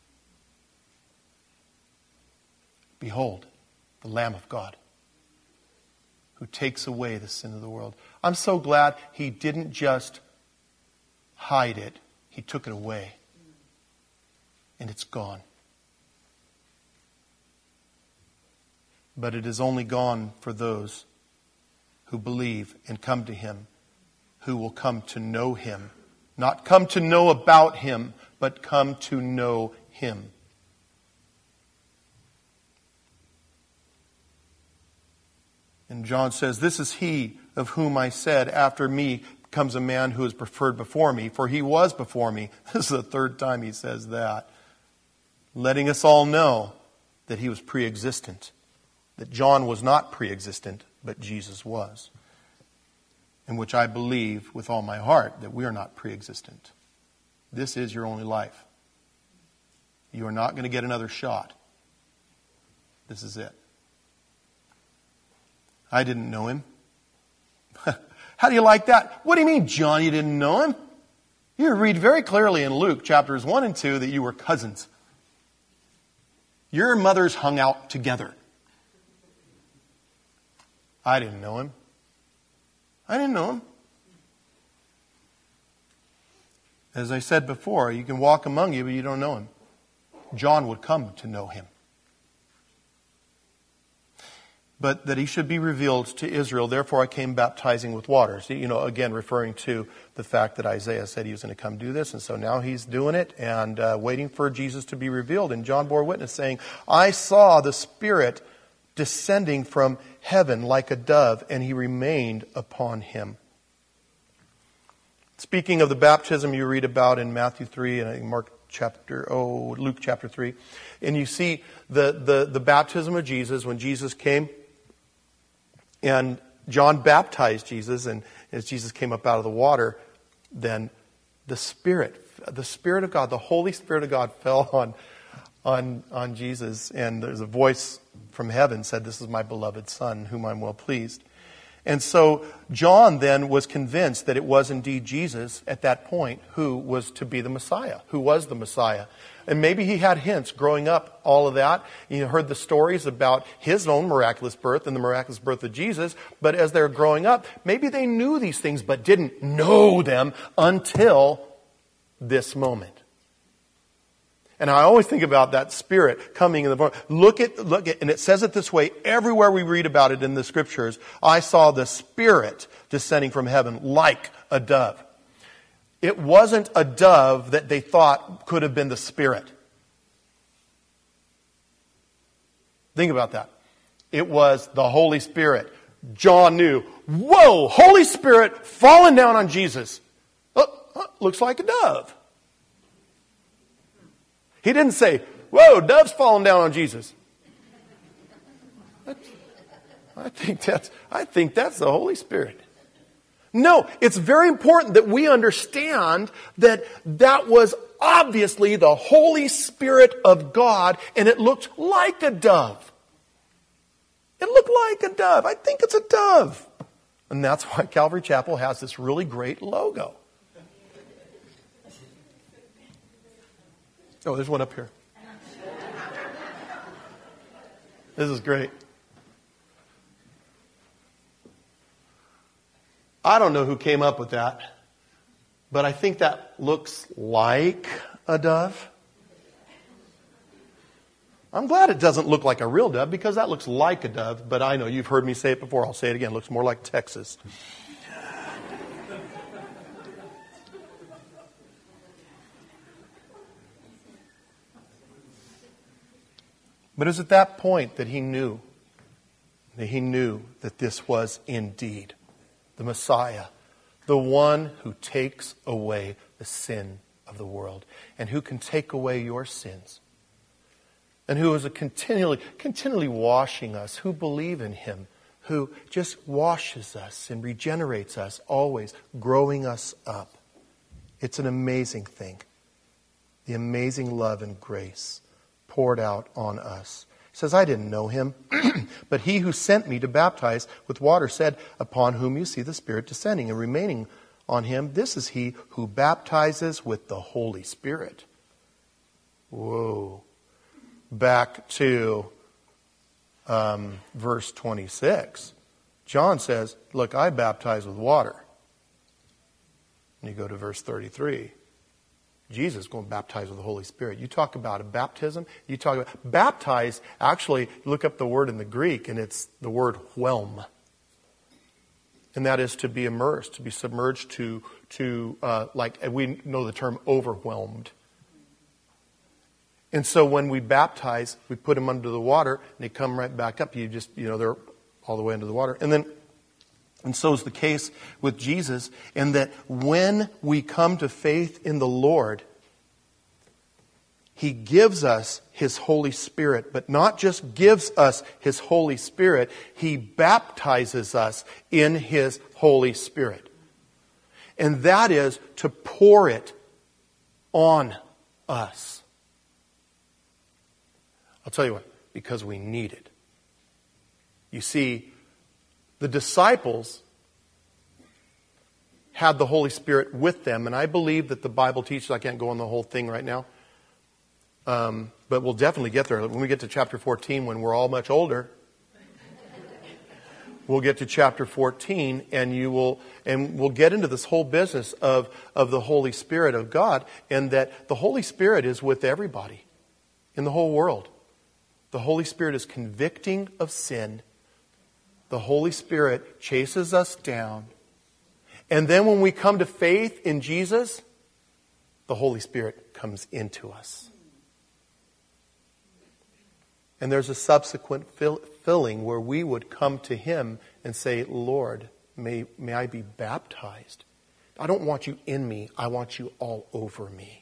Behold, the Lamb of God, who takes away the sin of the world. I'm so glad he didn't just hide it. He took it away. And it's gone. But it is only gone for those who believe and come to him, who will come to know him. Not come to know about him, but come to know him. And John says, this is he of whom I said, after me comes a man who is preferred before me, for he was before me. This is the 3rd time he says that. Letting us all know that he was pre-existent. That John was not pre-existent, but Jesus was. In which I believe with all my heart that we are not pre-existent. This is your only life. You are not going to get another shot. This is it. I didn't know him. How do you like that? What do you mean, John, you didn't know him? You read very clearly in Luke chapters 1 and 2 that you were cousins. Your mothers hung out together. I didn't know him. I didn't know him. As I said before, you can walk among you, but you don't know him. John would come to know him. But that he should be revealed to Israel. Therefore I came baptizing with water. See, again, referring to the fact that Isaiah said he was going to come do this. And so now he's doing it and waiting for Jesus to be revealed. And John bore witness saying, I saw the Spirit descending from heaven like a dove, and he remained upon him. Speaking of the baptism you read about in Matthew 3 and I think Luke chapter 3, and you see the baptism of Jesus when Jesus came, and John baptized Jesus, and as Jesus came up out of the water, then the Spirit of God, the Holy Spirit of God fell on Jesus, and there's a voice from heaven said, "This is my beloved Son, whom I'm well pleased." And so John then was convinced that it was indeed Jesus at that point who was to be the Messiah, who was the Messiah. And maybe he had hints growing up, all of that. You heard the stories about his own miraculous birth and the miraculous birth of Jesus. But as they're growing up, maybe they knew these things but didn't know them until this moment. And I always think about that Spirit coming in the form. Look at, and it says it this way everywhere we read about it in the Scriptures. I saw the Spirit descending from heaven like a dove. It wasn't a dove that they thought could have been the Spirit. Think about that. It was the Holy Spirit. John knew, whoa, Holy Spirit falling down on Jesus. Looks like a dove. He didn't say, whoa, dove's falling down on Jesus. I think that's the Holy Spirit. No, it's very important that we understand that was obviously the Holy Spirit of God, and it looked like a dove. It looked like a dove. I think it's a dove. And that's why Calvary Chapel has this really great logo. Oh, there's one up here. This is great. I don't know who came up with that, but I think that looks like a dove. I'm glad it doesn't look like a real dove because that looks like a dove, but I know you've heard me say it before. I'll say it again. It looks more like Texas. But it was at that point that he knew that this was indeed the Messiah, the one who takes away the sin of the world and who can take away your sins and who is continually washing us, who believe in him, who just washes us and regenerates us, always growing us up. It's an amazing thing, the amazing love and grace poured out on us. He says, I didn't know him, but he who sent me to baptize with water said, upon whom you see the Spirit descending and remaining on him, this is he who baptizes with the Holy Spirit. Whoa. Back to verse 26. John says, look, I baptize with water. And you go to verse 33. Jesus is going to baptize with the Holy Spirit. You talk about a baptism. You talk about baptize. Actually, look up the word in the Greek, and it's the word whelm, and that is to be immersed, to be submerged, to like we know the term overwhelmed. And so when we baptize, we put them under the water, and they come right back up. They're all the way under the water, and so is the case with Jesus, in that when we come to faith in the Lord, he gives us his Holy Spirit, but not just gives us his Holy Spirit, he baptizes us in his Holy Spirit. And that is to pour it on us. I'll tell you what, because we need it. You see, the disciples had the Holy Spirit with them, and I believe that the Bible teaches, I can't go on the whole thing right now, but we'll definitely get there. When we get to chapter 14, when we're all much older, we'll get to chapter 14, and we'll get into this whole business of the Holy Spirit of God, and that the Holy Spirit is with everybody in the whole world. The Holy Spirit is convicting of sin. The Holy Spirit chases us down. And then when we come to faith in Jesus, the Holy Spirit comes into us. And there's a subsequent filling where we would come to Him and say, Lord, may I be baptized. I don't want you in me. I want you all over me.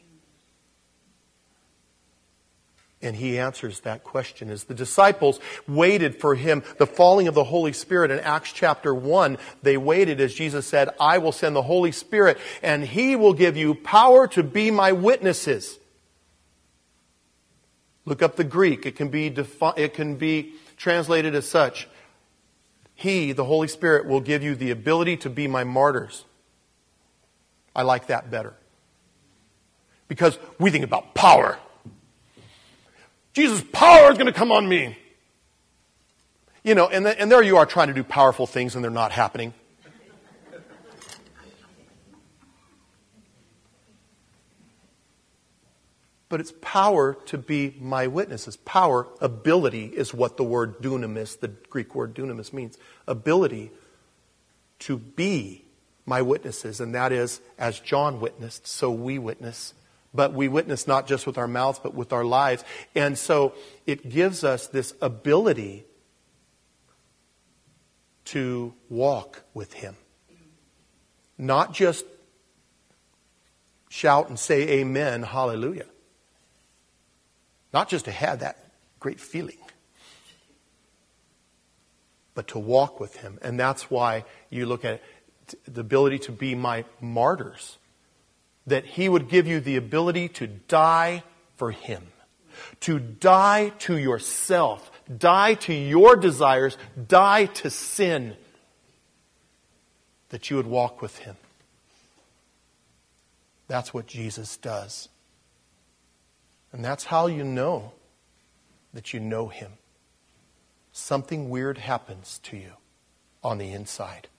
And He answers that question. As the disciples waited for Him, the falling of the Holy Spirit in Acts chapter 1, they waited as Jesus said, I will send the Holy Spirit and He will give you power to be my witnesses. Look up the Greek. It can be translated as such. He, the Holy Spirit, will give you the ability to be my martyrs. I like that better. Because we think about power. Jesus' power is going to come on me. You know, and there you are trying to do powerful things and they're not happening. But it's power to be my witnesses. Power, ability is what the word dunamis, the Greek word dunamis means. Ability to be my witnesses. And that is, as John witnessed, so we witness. But we witness not just with our mouths, but with our lives. And so it gives us this ability to walk with Him. Not just shout and say amen, hallelujah. Not just to have that great feeling, but to walk with Him. And that's why you look at it, the ability to be my martyrs. That He would give you the ability to die for Him. To die to yourself. Die to your desires. Die to sin. That you would walk with Him. That's what Jesus does. And that's how you know that you know Him. Something weird happens to you on the inside.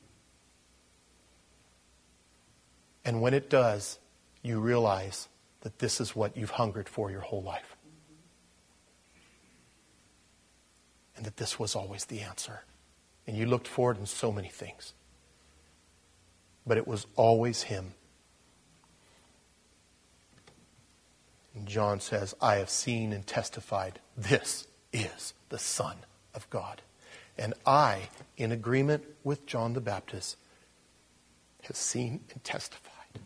And when it does, you realize that this is what you've hungered for your whole life. And that this was always the answer. And you looked for it in so many things. But it was always Him. And John says, I have seen and testified, this is the Son of God. And I, in agreement with John the Baptist, have seen and testified.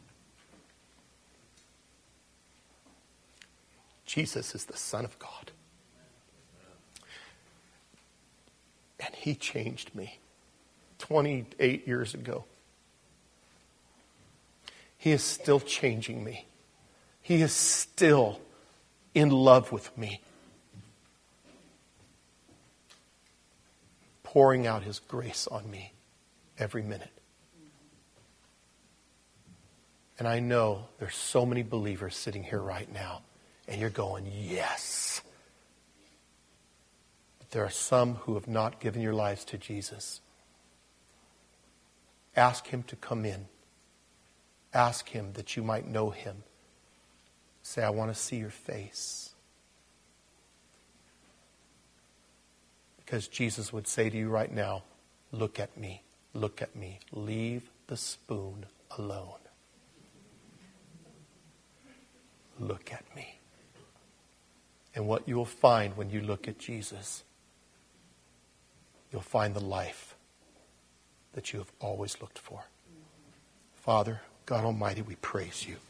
Jesus is the Son of God. And He changed me 28 years ago. He is still changing me. He is still in love with me. Pouring out His grace on me every minute. And I know there's so many believers sitting here right now. And you're going, yes. But there are some who have not given your lives to Jesus. Ask Him to come in. Ask Him that you might know Him. Say, I want to see your face. Because Jesus would say to you right now, look at me, look at me. Leave the spoon alone. Look at me. And what you will find when you look at Jesus, you'll find the life that you have always looked for. Father, God Almighty, we praise You.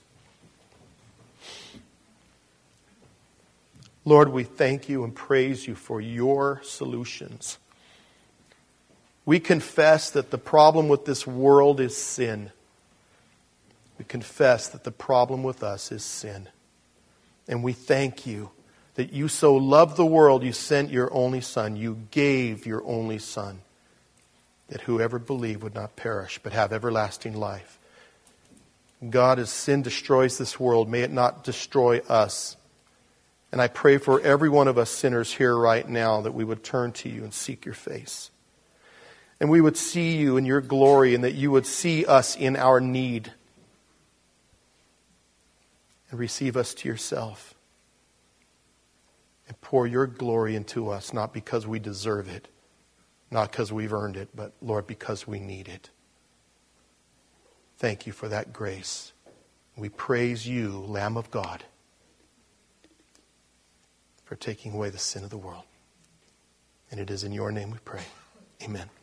Lord, we thank You and praise You for Your solutions. We confess that the problem with this world is sin. We confess that the problem with us is sin. And we thank You that You so loved the world, You sent Your only Son. You gave Your only Son, that whoever believed would not perish, but have everlasting life. God, as sin destroys this world, may it not destroy us. And I pray for every one of us sinners here right now that we would turn to You and seek Your face. And we would see You in Your glory, and that You would see us in our need. And receive us to Yourself. And pour Your glory into us, not because we deserve it, not because we've earned it, but, Lord, because we need it. Thank You for that grace. We praise You, Lamb of God, for taking away the sin of the world. And it is in your name we pray. Amen.